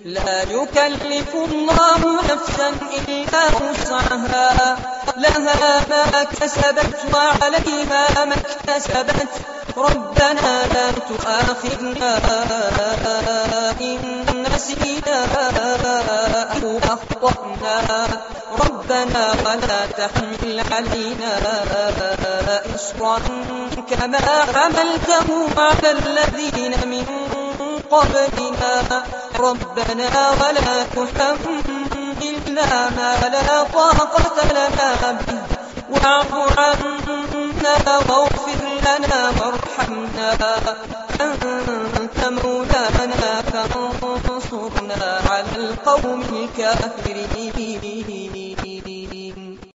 لا يكلف الله نفسا إلا وسعها لها ما كسبت وعليها ما اكتسبت ربنا لا تؤاخذنا إن نسينا أو أخطأنا ربنا ولا تحمل علينا إصرا كما حملته على الذين من قبلنا ربنا ولا تحملنا ما لا طاقة لنا به واعف عنا واغفر لنا وارحمنا أنت مولانا فانصرنا على القوم الكافرين.